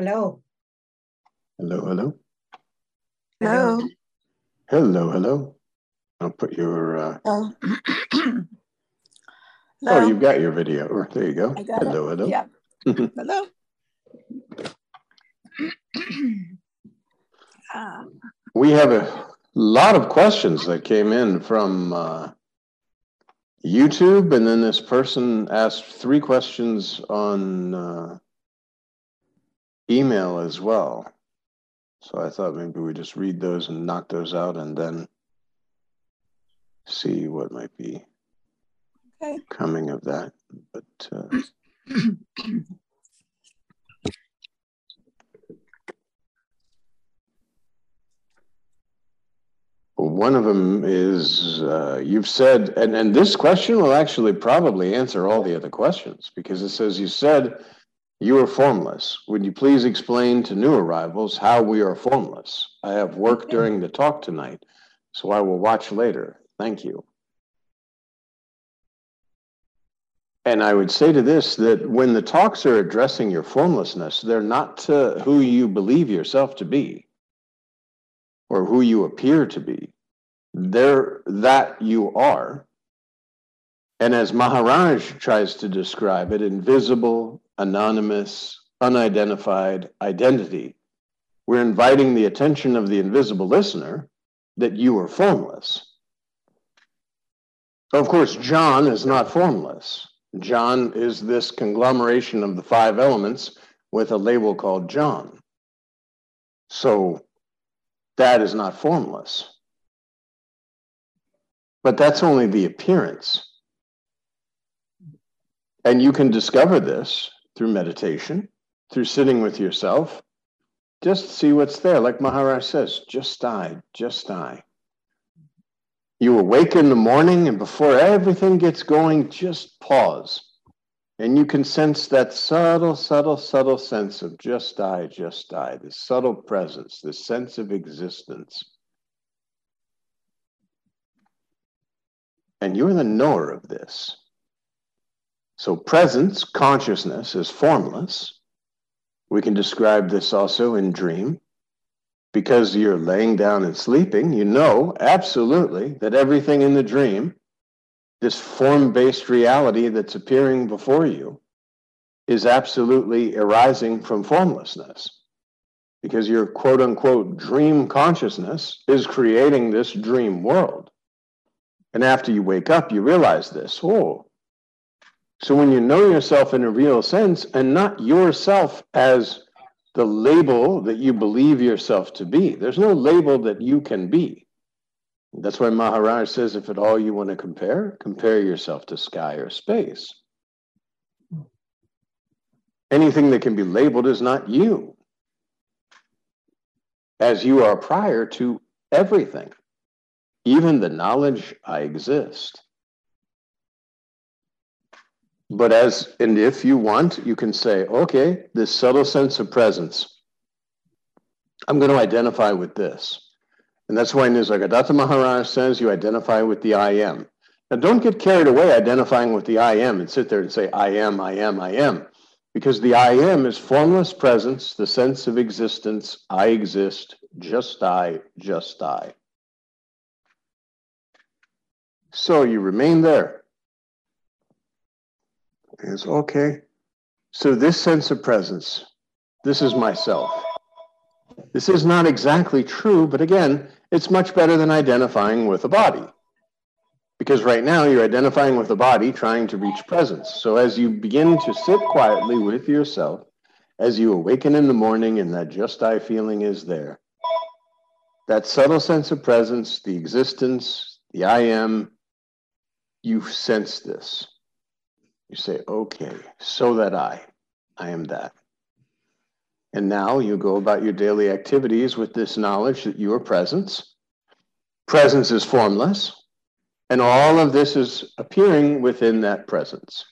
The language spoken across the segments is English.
Hello. Hello, hello. Hello. Hello, hello. I'll put your, Oh. oh, Hello. you've got your video. Oh, there you go. I got Hello, it. hello. Yeah. Hello. We have a lot of questions that came in from YouTube, and then this person asked 3 questions on email as well. So I thought maybe we just read those and knock those out and then see what might be coming of that. But one of them is, you've said, and this question will actually probably answer all the other questions, because it says, you said you are formless. Would you please explain to new arrivals how we are formless? I have work during the talk tonight, so I will watch later. Thank you. And I would say to this, that when the talks are addressing your formlessness, they're not to who you believe yourself to be or who you appear to be. They're that you are. And as Maharaj tries to describe it, invisible, anonymous, unidentified identity, we're inviting the attention of the invisible listener that you are formless. Of course, John is not formless. John is this conglomeration of the 5 elements with a label called John. So that is not formless. But that's only the appearance. And you can discover this through meditation, through sitting with yourself. Just see what's there. Like Maharaj says, just die, just die. You awake in the morning, and before everything gets going, just pause. And you can sense that subtle, subtle, subtle sense of just die, this subtle presence, this sense of existence. And you're the knower of this. So presence, consciousness, is formless. We can describe this also in dream. Because you're laying down and sleeping, you know absolutely that everything in the dream, this form-based reality that's appearing before you, is absolutely arising from formlessness. Because your quote-unquote dream consciousness is creating this dream world. And after you wake up, you realize this. Oh, so when you know yourself in a real sense, and not yourself as the label that you believe yourself to be. There's no label that you can be. That's why Maharaj says, if at all you want to compare yourself to sky or space. Anything that can be labeled is not you, as you are prior to everything, even the knowledge I exist. But and if you want, you can say, okay, this subtle sense of presence, I'm going to identify with this. And that's why Nisargadatta Maharaj says you identify with the I am. Now, don't get carried away identifying with the I am and sit there and say, I am, I am, I am. Because the I am is formless presence, the sense of existence, I exist, just I, just I. So you remain there. It's okay. So this sense of presence, this is myself. This is not exactly true, but again, it's much better than identifying with a body. Because right now you're identifying with the body, trying to reach presence. So as you begin to sit quietly with yourself, as you awaken in the morning and that just I feeling is there, that subtle sense of presence, the existence, the I am, you sense this. You say, okay, so that I am that. And now you go about your daily activities with this knowledge that you are presence. Presence is formless. And all of this is appearing within that presence.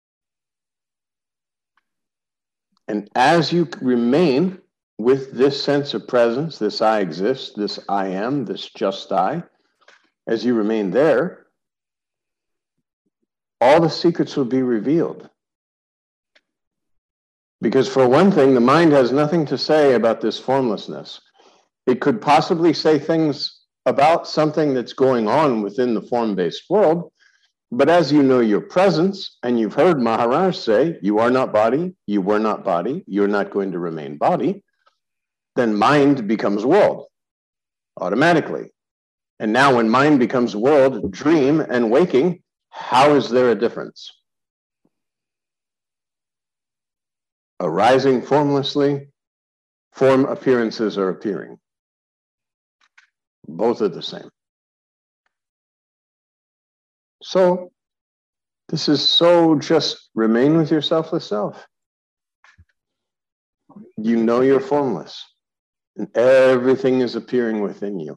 And as you remain with this sense of presence, this I exist, this I am, this just I, as you remain there, all the secrets will be revealed. Because for one thing, the mind has nothing to say about this formlessness. It could possibly say things about something that's going on within the form-based world, but as you know your presence, and you've heard Maharaj say, you are not body, you were not body, you're not going to remain body, then mind becomes world automatically. And now when mind becomes world, dream and waking, how is there a difference? Arising formlessly, form appearances are appearing. Both are the same. So this is so just remain with your selfless self. You know you're formless, and everything is appearing within you.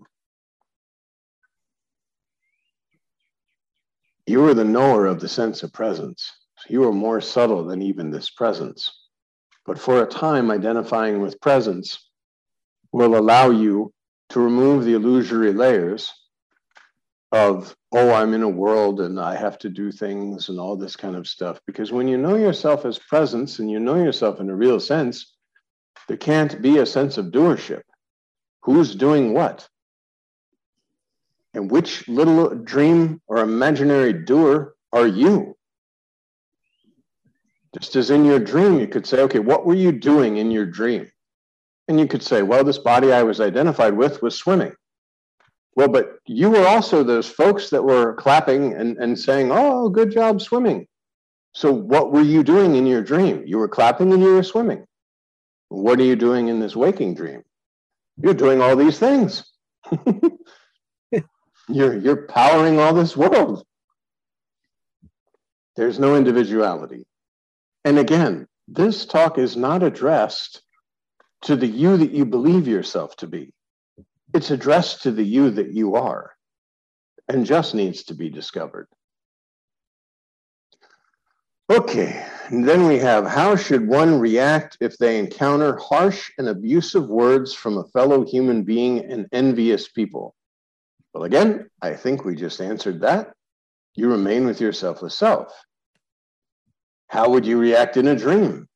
You are the knower of the sense of presence. You are more subtle than even this presence. But for a time, identifying with presence will allow you to remove the illusory layers of, oh, I'm in a world and I have to do things and all this kind of stuff. Because when you know yourself as presence and you know yourself in a real sense, there can't be a sense of doership. Who's doing what? And which little dream or imaginary doer are you? Just as in your dream, you could say, okay, what were you doing in your dream? And you could say, well, this body I was identified with was swimming. Well, but you were also those folks that were clapping and saying, oh, good job swimming. So what were you doing in your dream? You were clapping and you were swimming. What are you doing in this waking dream? You're doing all these things. You're powering all this world. There's no individuality. And again, this talk is not addressed to the you that you believe yourself to be. It's addressed to the you that you are and just needs to be discovered. Okay, and then we have, how should one react if they encounter harsh and abusive words from a fellow human being and envious people? Well, again, I think we just answered that. You remain with your selfless self. How would you react in a dream?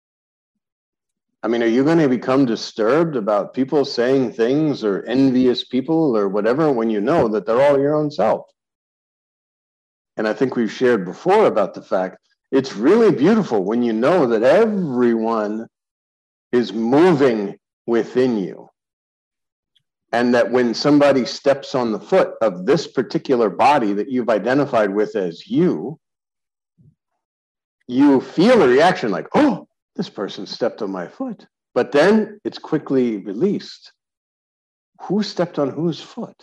I mean, are you going to become disturbed about people saying things or envious people or whatever when you know that they're all your own self? And I think we've shared before about the fact it's really beautiful when you know that everyone is moving within you. And that when somebody steps on the foot of this particular body that you've identified with as you, you feel a reaction like, oh, this person stepped on my foot. But then it's quickly released. Who stepped on whose foot?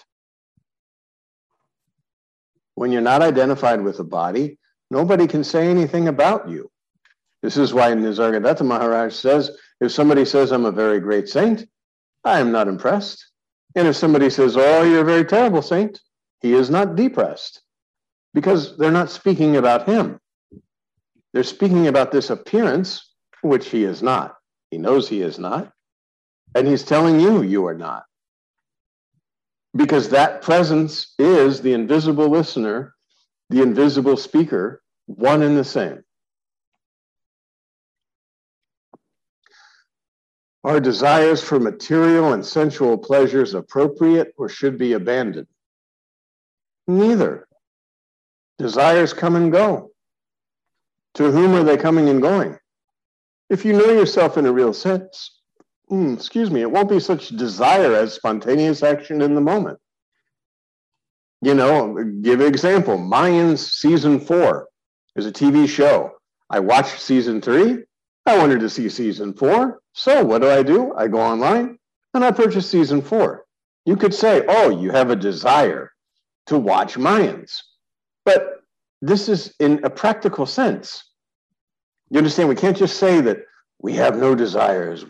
When you're not identified with a body, nobody can say anything about you. This is why Nisargadatta Maharaj says, if somebody says, I'm a very great saint, I am not impressed. And if somebody says, oh, you're a very terrible saint, he is not depressed. Because they're not speaking about him. They're speaking about this appearance, which he is not. He knows he is not. And he's telling you, you are not. Because that presence is the invisible listener, the invisible speaker, one and the same. Are desires for material and sensual pleasures appropriate or should be abandoned? Neither. Desires come and go. To whom are they coming and going? If you know yourself in a real sense, it won't be such desire as spontaneous action in the moment. You know, give an example. Mayans season 4 is a TV show. I watched season 3. I wanted to see season 4. So what do? I go online and I purchase season 4. You could say, oh, you have a desire to watch Mayans. But this is in a practical sense. You understand? We can't just say that we have no desires.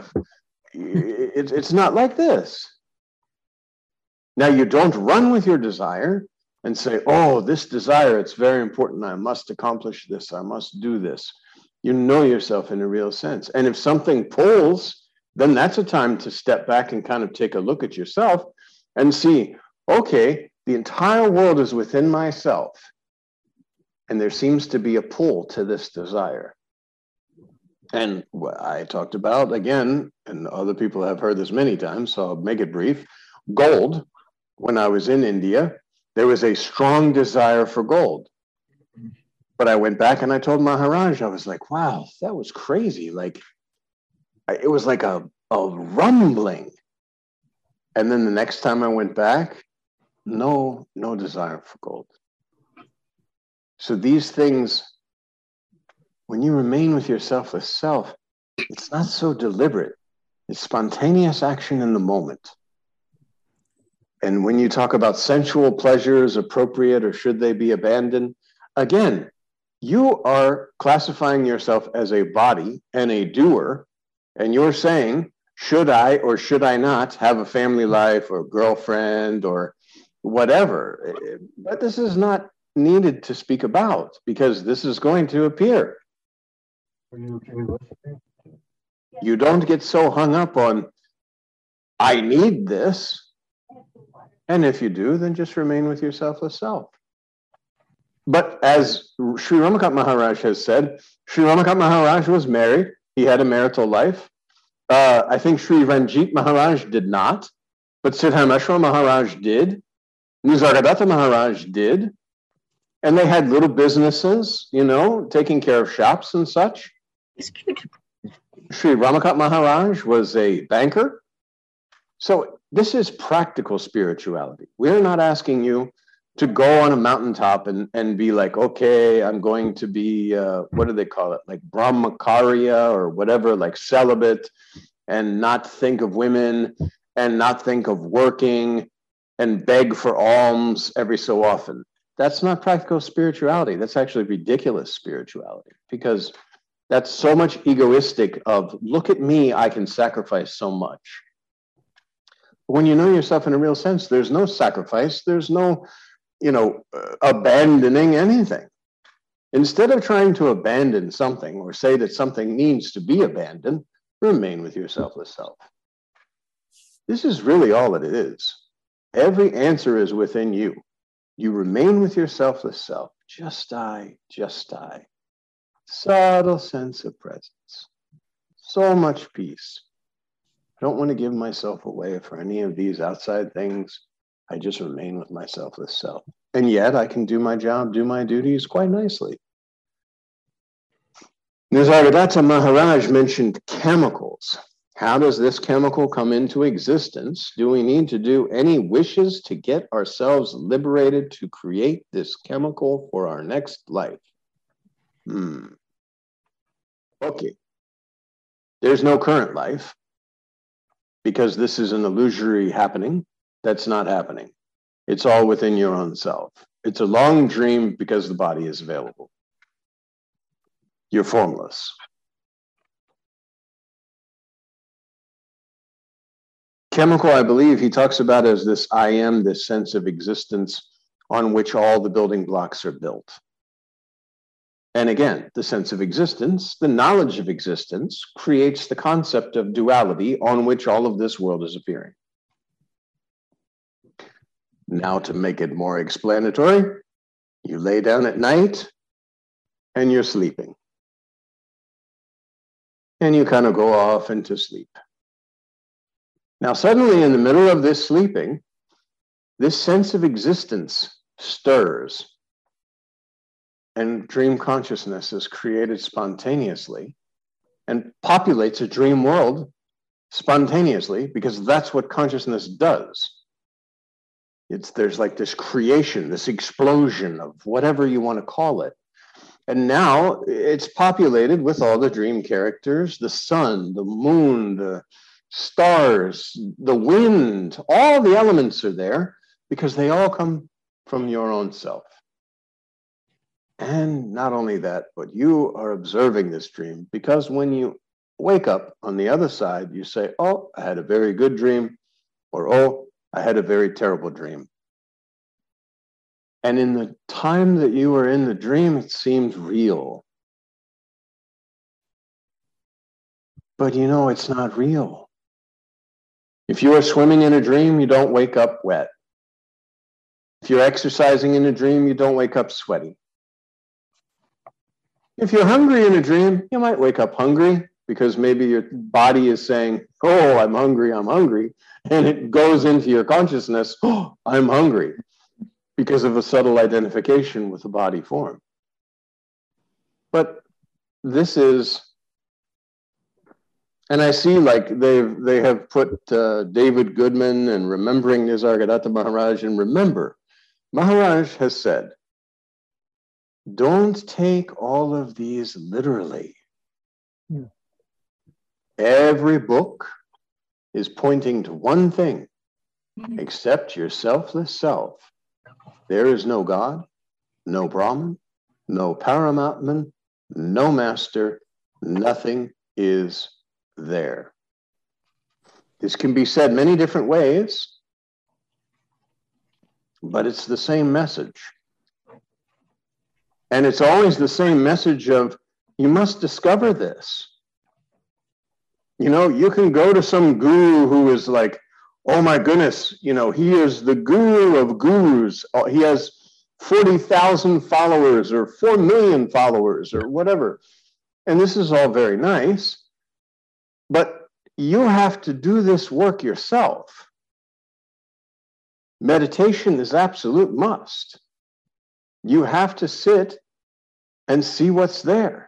It's not like this. Now, you don't run with your desire and say, oh, this desire, it's very important. I must accomplish this. I must do this. You know yourself in a real sense. And if something pulls, then that's a time to step back and kind of take a look at yourself and see, okay, the entire world is within myself. And there seems to be a pull to this desire. And what I talked about, again, and other people have heard this many times, so I'll make it brief. Gold, when I was in India, there was a strong desire for gold. But I went back and I told Maharaj, I was like, wow, that was crazy. Like, it was like a rumbling. And then the next time I went back, no desire for gold. So these things, when you remain with your selfless self, it's not so deliberate. It's spontaneous action in the moment. And when you talk about sensual pleasures, appropriate or should they be abandoned, again, you are classifying yourself as a body and a doer, and you're saying, should I or should I not have a family life or girlfriend or whatever? But this is not needed to speak about because this is going to appear. You don't get so hung up on, I need this. And if you do, then just remain with your selfless self. But as Sri Ramakant Maharaj has said, Sri Ramakant Maharaj was married. He had a marital life. I think Sri Ranjit Maharaj did not, but Siddhameshwar Maharaj did. Nisargadatta Maharaj did. And they had little businesses, you know, taking care of shops and such. It's cute. Sri Ramakant Maharaj was a banker. So this is practical spirituality. We're not asking you to go on a mountaintop and be like, okay, I'm going to be, what do they call it? Like Brahmacharya or whatever, like celibate, and not think of women and not think of working and beg for alms every so often. That's not practical spirituality. That's actually ridiculous spirituality because that's so much egoistic of, look at me, I can sacrifice so much. When you know yourself in a real sense, there's no sacrifice, there's no, abandoning anything. Instead of trying to abandon something or say that something needs to be abandoned, remain with your selfless self. This is really all it is. Every answer is within you. You remain with your selfless self. Just I, just I. Subtle sense of presence. So much peace. I don't want to give myself away for any of these outside things. I just remain with my selfless self. And yet I can do my job, do my duties quite nicely. Nisargadatta Maharaj mentioned chemicals. How does this chemical come into existence? Do we need to do any wishes to get ourselves liberated to create this chemical for our next life? Okay. There's no current life because this is an illusory happening. That's not happening. It's all within your own self. It's a long dream because the body is available. You're formless. Chemical, I believe, he talks about as this I am, this sense of existence on which all the building blocks are built. And again, the sense of existence, the knowledge of existence creates the concept of duality on which all of this world is appearing. Now, to make it more explanatory, you lay down at night and you're sleeping. And you kind of go off into sleep. Now, suddenly in the middle of this sleeping, this sense of existence stirs. And dream consciousness is created spontaneously and populates a dream world spontaneously because that's what consciousness does. There's like this creation, this explosion of whatever you want to call it. And now it's populated with all the dream characters, the sun, the moon, the stars, the wind, all the elements are there because they all come from your own self. And not only that, but you are observing this dream because when you wake up on the other side, you say, oh, I had a very good dream, or oh, I had a very terrible dream. And in the time that you were in the dream, it seemed real. But it's not real. If you are swimming in a dream, you don't wake up wet. If you're exercising in a dream, you don't wake up sweaty. If you're hungry in a dream, you might wake up hungry because maybe your body is saying, oh, I'm hungry, and it goes into your consciousness, oh, I'm hungry, because of a subtle identification with the body form. But this is, and I see like they have put David Goodman and Remembering Nisargadatta Maharaj, and remember, Maharaj has said, don't take all of these literally. Yeah. Every book is pointing to one thing: accept your selfless self. There is no God, no Brahman, no Paramatman, no master, nothing is there. This can be said many different ways, but it's the same message. And it's always the same message of, you must discover this. You know, you can go to some guru who is like, oh my goodness, you know, he is the guru of gurus. He has 40,000 followers or 4 million followers or whatever. And this is all very nice, but you have to do this work yourself. Meditation is absolute must. You have to sit and see what's there.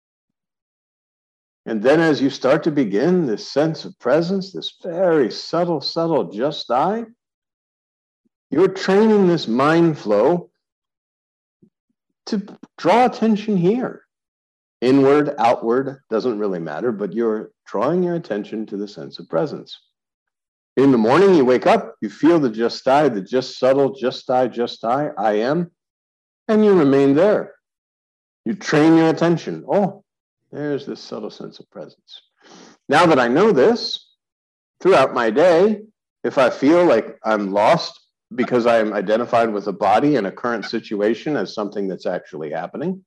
And then as you start to begin this sense of presence, this very subtle just I, you're training this mind flow to draw attention here. Inward, outward, doesn't really matter, but you're drawing your attention to the sense of presence. In the morning, you wake up, you feel the just I, the just subtle, just I am, and you remain there. You train your attention. Oh, there's this subtle sense of presence. Now that I know this, throughout my day, if I feel like I'm lost because I am identified with a body and a current situation as something that's actually happening,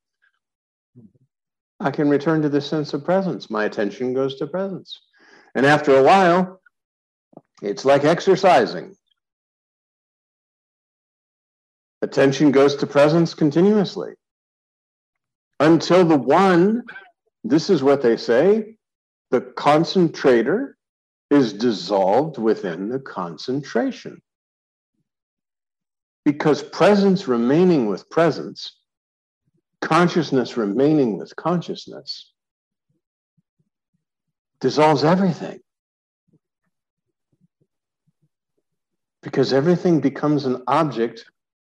I can return to this sense of presence. My attention goes to presence. And after a while, it's like exercising. Attention goes to presence continuously. Until the one, this is what they say, the concentrator is dissolved within the concentration. Because presence remaining with presence, consciousness remaining with consciousness, dissolves everything. Because everything becomes an object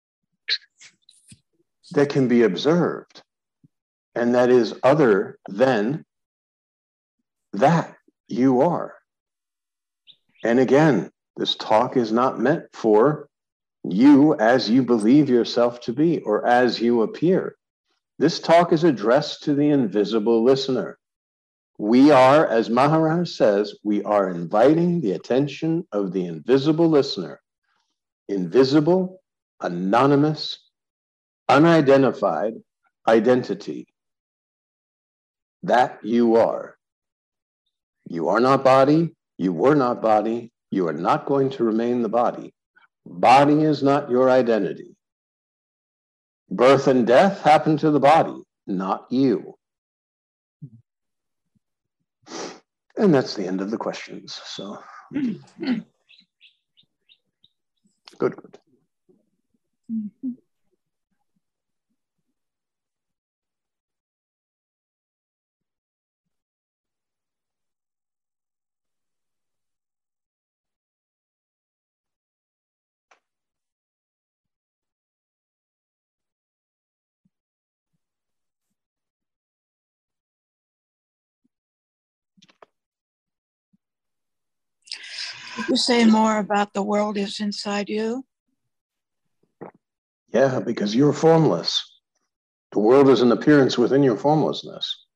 that can be observed, and that is other than that you are. And again, this talk is not meant for you as you believe yourself to be or as you appear. This talk is addressed to the invisible listener. We are, as Maharaj says, we are inviting the attention of the invisible listener. Invisible, anonymous, unidentified identity. That you are. You are not body. You were not body. You are not going to remain the body. Body is not your identity. Birth and death happen to the body, not you. And that's the end of the questions. So, good. Could you say more about the world is inside you? Yeah, because you're formless. The world is an appearance within your formlessness.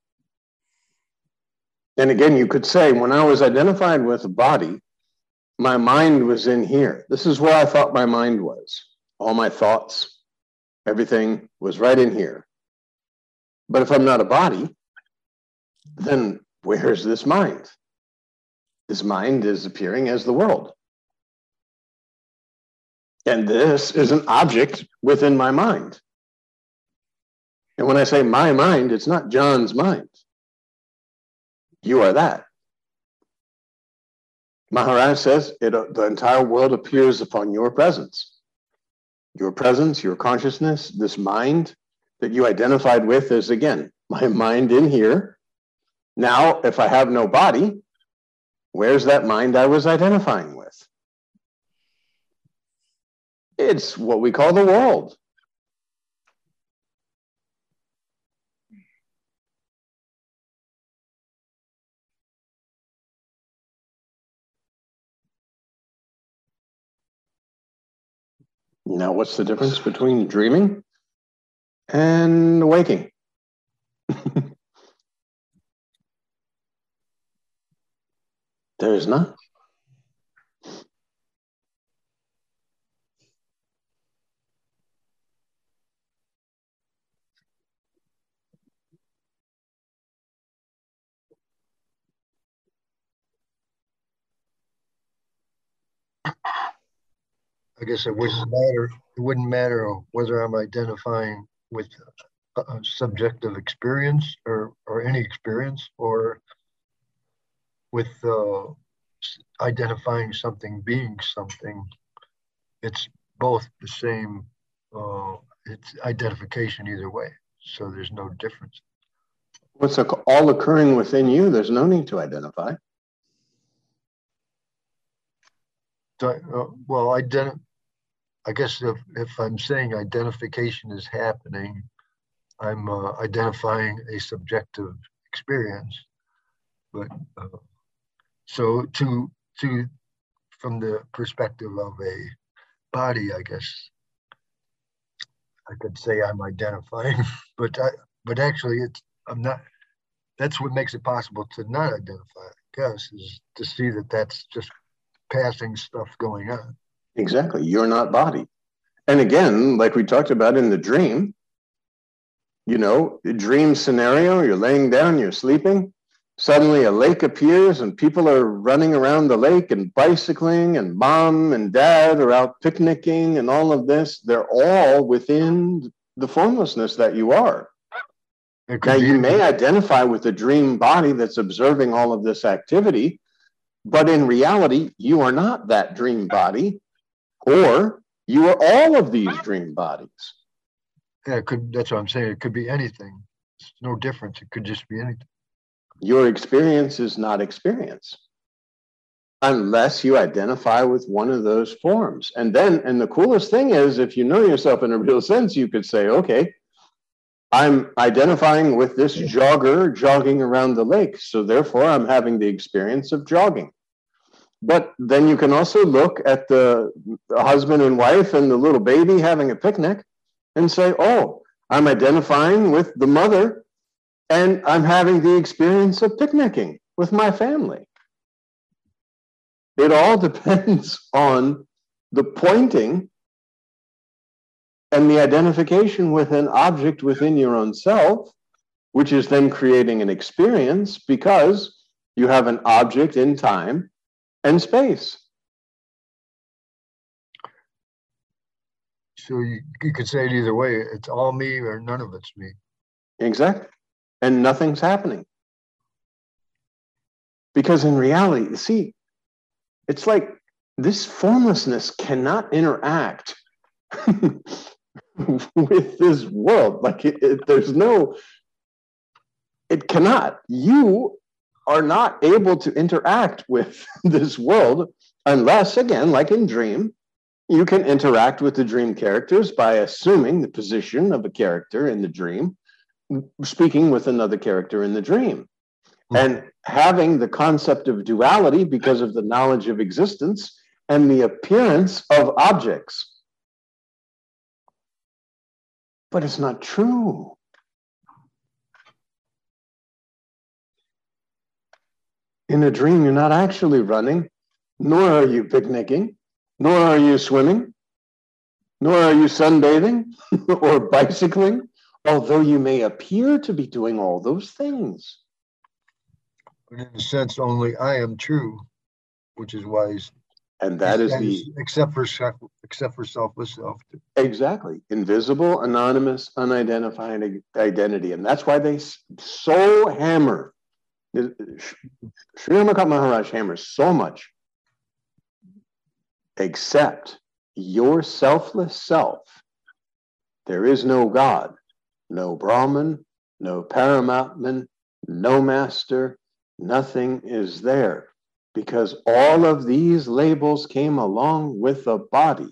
And again, you could say, when I was identified with a body, my mind was in here. This is where I thought my mind was. All my thoughts, everything was right in here. But if I'm not a body, then where's this mind? This mind is appearing as the world. And this is an object within my mind. And when I say my mind, it's not John's mind. You are that. Maharaj says the entire world appears upon your presence. Your presence, your consciousness, this mind that you identified with is, again, my mind in here. Now, if I have no body, where's that mind I was identifying with? It's what we call the world. Now, what's the difference between dreaming and waking? There's none. I guess it wouldn't matter. It wouldn't matter whether I'm identifying with a subjective experience or any experience, or with identifying something being something. It's both the same. It's identification either way. So there's no difference. What's all occurring within you? There's no need to identify. Well, I guess if I'm saying identification is happening, I'm identifying a subjective experience. But so from the perspective of a body, I guess I could say I'm identifying, but actually I'm not. That's what makes it possible to not identify, I guess, is to see that that's just passing stuff going on. Exactly. You're not body. And again, like we talked about in the dream, dream scenario, you're laying down, you're sleeping. Suddenly a lake appears and people are running around the lake and bicycling, and mom and dad are out picnicking and all of this. They're all within the formlessness that you are. Now, you may identify with the dream body that's observing all of this activity, but in reality, you are not that dream body, or you are all of these dream bodies. Yeah, that's what I'm saying. It could be anything. It's no difference. It could just be anything. Your experience is not experience unless you identify with one of those forms. And the coolest thing is, if you know yourself in a real sense, you could say, okay, I'm identifying with this jogger jogging around the lake, so therefore I'm having the experience of jogging. But then you can also look at the husband and wife and the little baby having a picnic and say, oh, I'm identifying with the mother and I'm having the experience of picnicking with my family. It all depends on the pointing and the identification with an object within your own self, which is then creating an experience because you have an object in time and space. So you could say it either way. It's all me or none of it's me. Exactly. And nothing's happening. Because in reality, see, it's like this formlessness cannot interact with this world. Like it cannot. You are not able to interact with this world unless, again, like in Dream, you can interact with the dream characters by assuming the position of a character in the dream, speaking with another character in the dream, and having the concept of duality because of the knowledge of existence and the appearance of objects. But it's not true. In a dream, you're not actually running, nor are you picnicking, nor are you swimming, nor are you sunbathing or bicycling, although you may appear to be doing all those things. But in a sense, only I am true, which is why And that is the except for selfless self. exactly invisible, anonymous, unidentified identity, and that's why they so hammer. Sri Ramakat Maharaj hammers so much. Except your selfless self, there is no God, no Brahman, no Paramatman, no master. Nothing is there. Because all of these labels came along with the body.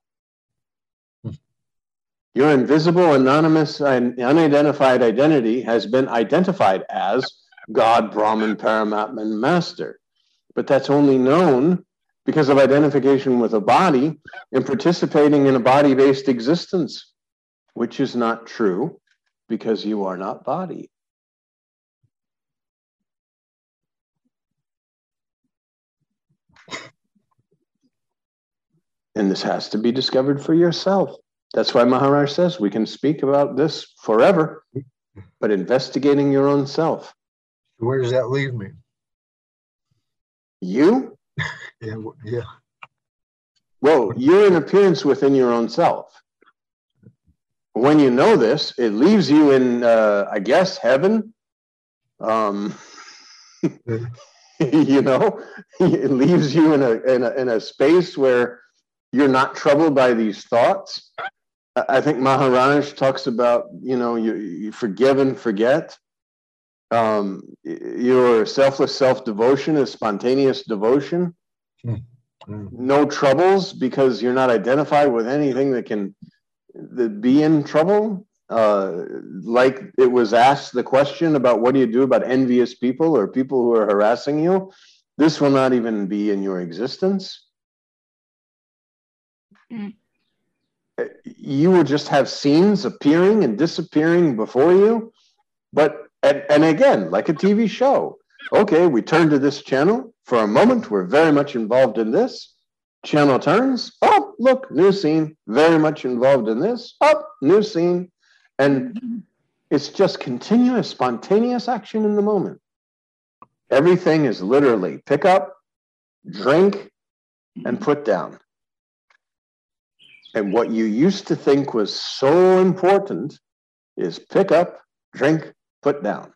Your invisible, anonymous, and unidentified identity has been identified as God, Brahman, Paramatman, Master. But that's only known because of identification with a body and participating in a body-based existence, which is not true because you are not body. And this has to be discovered for yourself. That's why Maharaj says we can speak about this forever, but investigating your own self. Where does that leave me? You? Yeah. Well, you're an appearance within your own self. When you know this, it leaves you in, I guess, heaven. You know, it leaves you in a space where you're not troubled by these thoughts. I think Maharaj talks about, you know, you forgive and forget. Your selfless self-devotion is spontaneous devotion. No troubles because you're not identified with anything that can be in trouble. Like it was asked the question about what do you do about envious people or people who are harassing you? This will not even be in your existence. You will just have scenes appearing and disappearing before you. But, and again, like a TV show. Okay, we turn to this channel. For a moment, we're very much involved in this. Channel turns. Oh, look, new scene. Very much involved in this. Oh, new scene. And it's just continuous, spontaneous action in the moment. Everything is literally pick up, drink, and put down. And what you used to think was so important is pick up, drink, put down.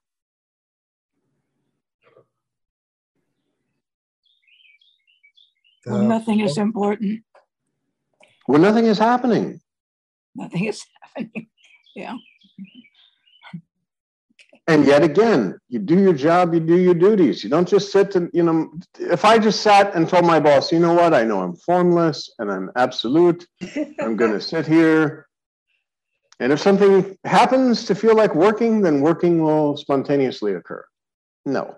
Well, nothing is important. Well, nothing is happening. Nothing is happening. Yeah. And yet again, you do your job, you do your duties. You don't just sit and, you know, if I just sat and told my boss, you know what, I know I'm formless and I'm absolute. I'm going to sit here. And if something happens to feel like working, then working will spontaneously occur. No.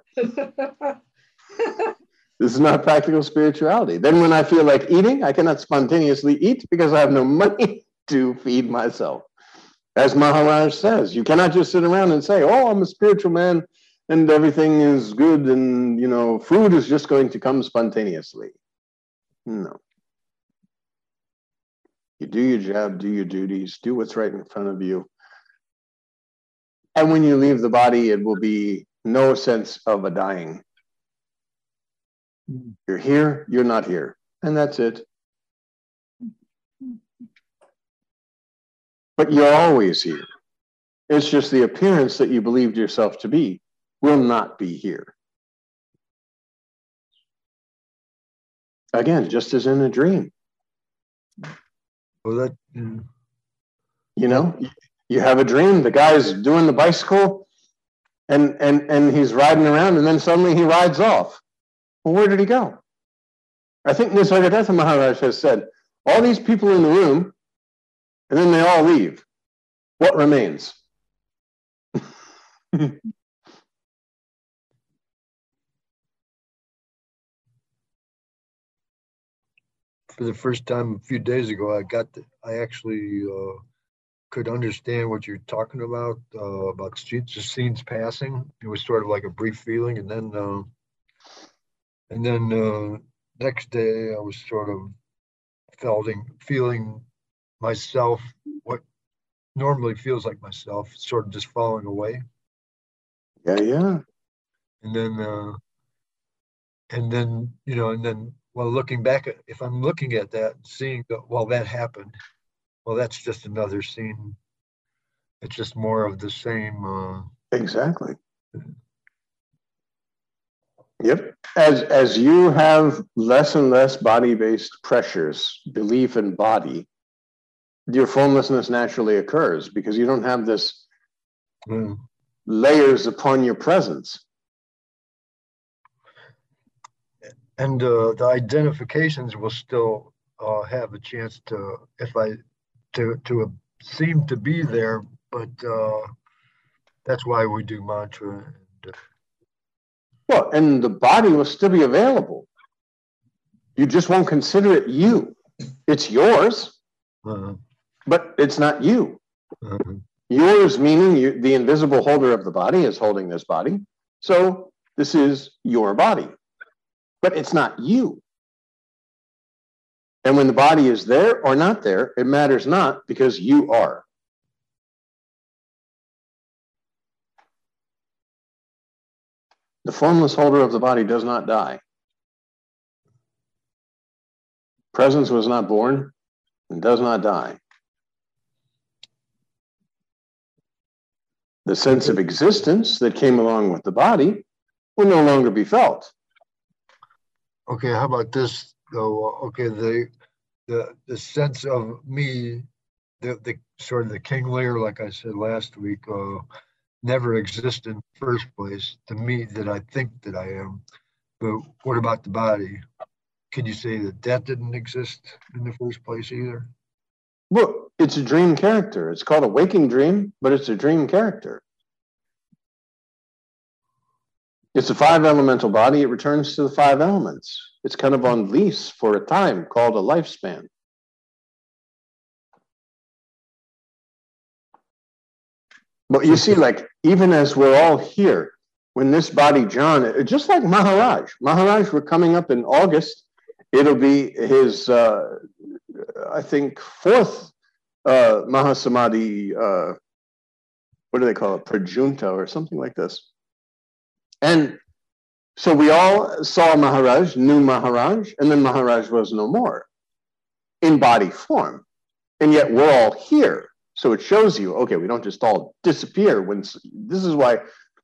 This is not practical spirituality. Then when I feel like eating, I cannot spontaneously eat because I have no money to feed myself. As Maharaj says, you cannot just sit around and say, oh, I'm a spiritual man and everything is good and, you know, food is just going to come spontaneously. No. You do your job, do your duties, do what's right in front of you. And when you leave the body, it will be no sense of a dying. You're here, you're not here. And that's it. But you're always here. It's just the appearance that you believed yourself to be will not be here. Again, just as in a dream. Well, that, you know, you have a dream, the guy's doing the bicycle and he's riding around and then suddenly he rides off. Well, where did he go? I think Nisargadatta Maharaj has said, all these people in the room, and then they all leave. What remains? For the first time a few days ago, I actually could understand what you're talking about scenes passing. It was sort of like a brief feeling, and then next day I was sort of feeling myself, what normally feels like myself, sort of just falling away. Yeah. And then and then, and then, well, looking back, if I'm looking at that and seeing, well, that happened, well, that's just another scene. It's just more of the same. Exactly. Yep. As you have less and less body-based pressures, belief in body, your formlessness naturally occurs because you don't have this layers upon your presence. And the identifications will still have a chance to, to seem to be there, but that's why we do mantra. Well, and the body will still be available. You just won't consider it you. It's yours, but it's not you. Yours meaning the invisible holder of the body is holding this body. So this is your body, but it's not you. And when the body is there or not there, it matters not because you are. The formless holder of the body does not die. Presence was not born and does not die. The sense of existence that came along with the body will no longer be felt. Okay, how about this though? Okay, the sense of me, the sort of the king layer, like I said last week, never existed in the first place to me that I think that I am. But what about the body? Can you say that that didn't exist in the first place either? Well, it's a dream character. It's called a waking dream, but it's a dream character. It's a 5 elemental body. It returns to the 5 elements. It's kind of on lease for a time called a lifespan. But you see, like, even as we're all here, when this body, John, just like Maharaj, we're coming up in August. It'll be his, I think, 4th Mahasamadhi, what do they call it? Prajunta or something like this. And so we all saw Maharaj, knew Maharaj, and then Maharaj was no more in body form. And yet we're all here. So it shows you, okay, we don't just all disappear. This is why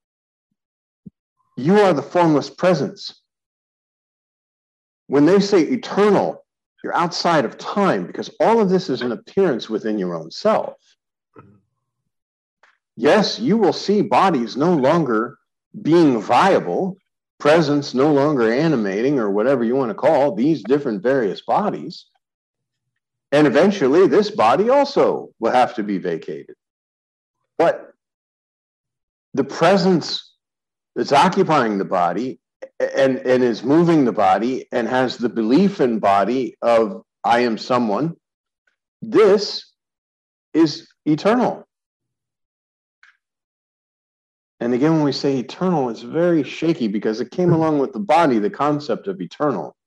you are the formless presence. When they say eternal, you're outside of time because all of this is an appearance within your own self. Yes, you will see bodies no longer being viable, presence no longer animating, or whatever you want to call these different various bodies. And eventually this body also will have to be vacated. But the presence that's occupying the body and is moving the body and has the belief in body of I am someone, this is eternal. And again, when we say eternal, it's very shaky because it came along with the body, the concept of eternal.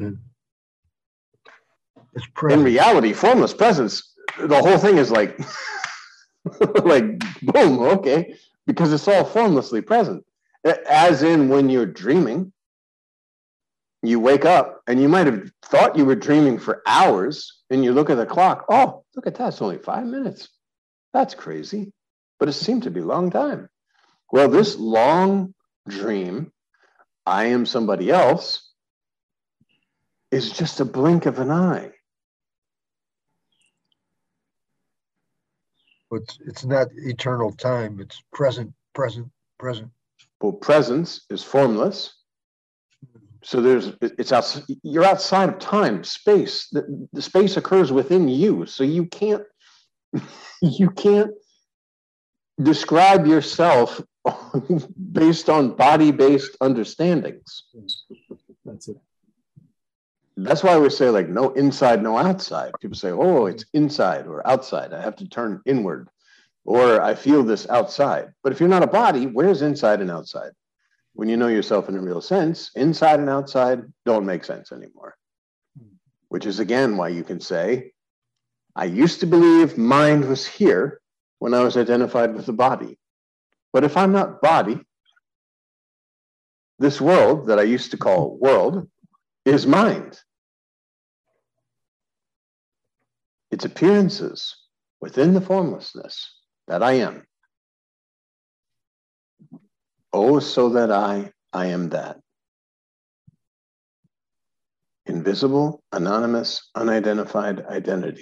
In reality, formless presence, the whole thing is like, like, boom, okay, because it's all formlessly present. As in when you're dreaming, you wake up and you might have thought you were dreaming for hours and you look at the clock. Oh, look at that. It's only 5 minutes. That's crazy. But it seemed to be a long time. Well, this long dream, I am somebody else, is just a blink of an eye. It's not eternal time. It's present, present, present. Well, presence is formless. So you're outside of time, space. The space occurs within you. So you can't describe yourself based on body-based understandings. That's it. That's why we say like no inside, no outside. People say, oh, it's inside or outside. I have to turn inward or I feel this outside. But if you're not a body, where's inside and outside? When you know yourself in a real sense, inside and outside don't make sense anymore. Which is again why you can say, I used to believe mind was here when I was identified with the body. But if I'm not body, This world that I used to call world is mind. Its appearances within the formlessness that I am. Oh, so that I am that. Invisible, anonymous, unidentified identity.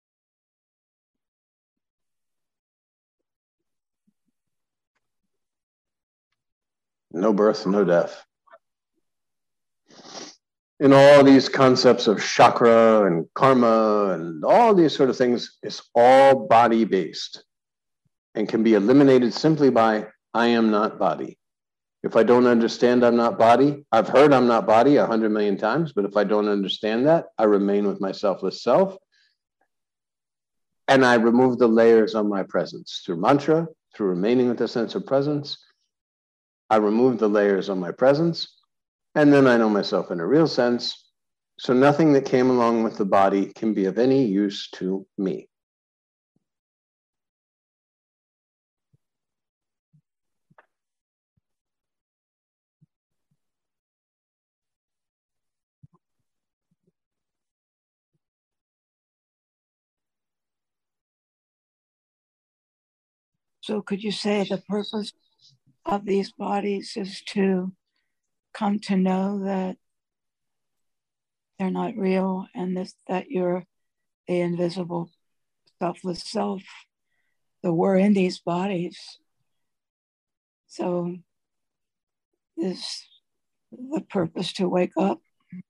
No birth, no death. In all these concepts of chakra and karma and all these sort of things, it's all body-based and can be eliminated simply by I am not body. If I don't understand I'm not body, I've heard I'm not body 100 million times, but if I don't understand that, I remain with my selfless self. And I remove the layers on my presence through mantra, through remaining with a sense of presence. I remove the layers on my presence, and then I know myself in a real sense. So nothing that came along with the body can be of any use to me. So could you say the purpose of these bodies is to come to know that they're not real and that you're the invisible, selfless self, that we're in these bodies. So is the purpose to wake up?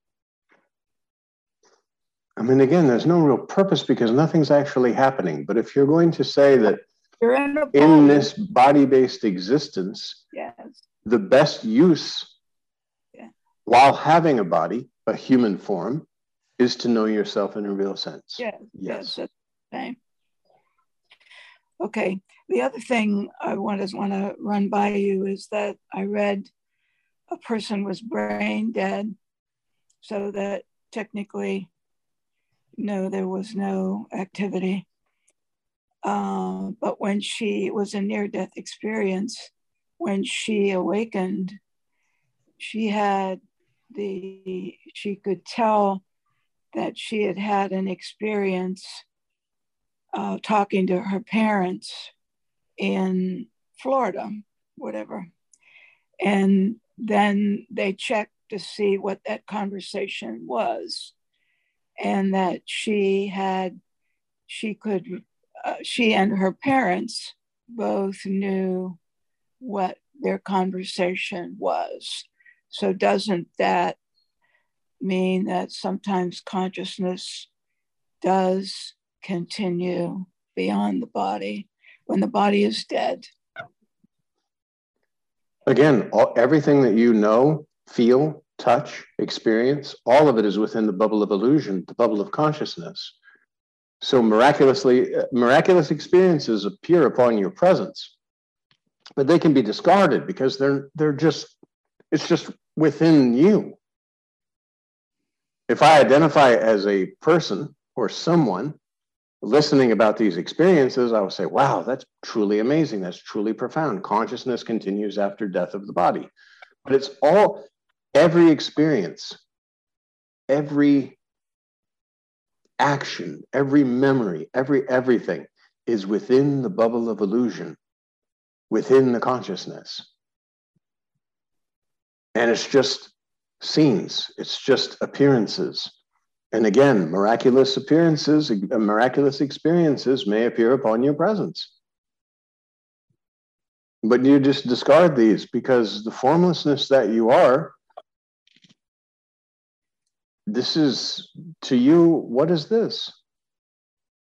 I mean, again, there's no real purpose because nothing's actually happening. But if you're going to say that you're in this body-based existence, yes, the best use while having a body, a human form, is to know yourself in a real sense. Yes. That's okay. Okay. The other thing I want to run by you is that I read a person was brain dead, so that technically, no, there was no activity. But when she was a near-death experience, when she awakened, she could tell that she had had an experience talking to her parents in Florida, whatever. And then they checked to see what that conversation was. And that she and her parents both knew what their conversation was. So doesn't that mean that sometimes consciousness does continue beyond the body when the body is dead? Again, everything that you know, feel, touch, experience, all of it is within the bubble of illusion, the bubble of consciousness. So miraculous experiences appear upon your presence, but they can be discarded because it's just within you. If I identify as a person or someone listening about these experiences, I will say, wow, that's truly amazing. That's truly profound. Consciousness continues after death of the body. But it's every experience, every action, every memory, everything is within the bubble of illusion, within the consciousness. And it's just scenes, it's just appearances. And again, miraculous appearances, miraculous experiences may appear upon your presence. But you just discard these because the formlessness that you are, this is, to you, what is this?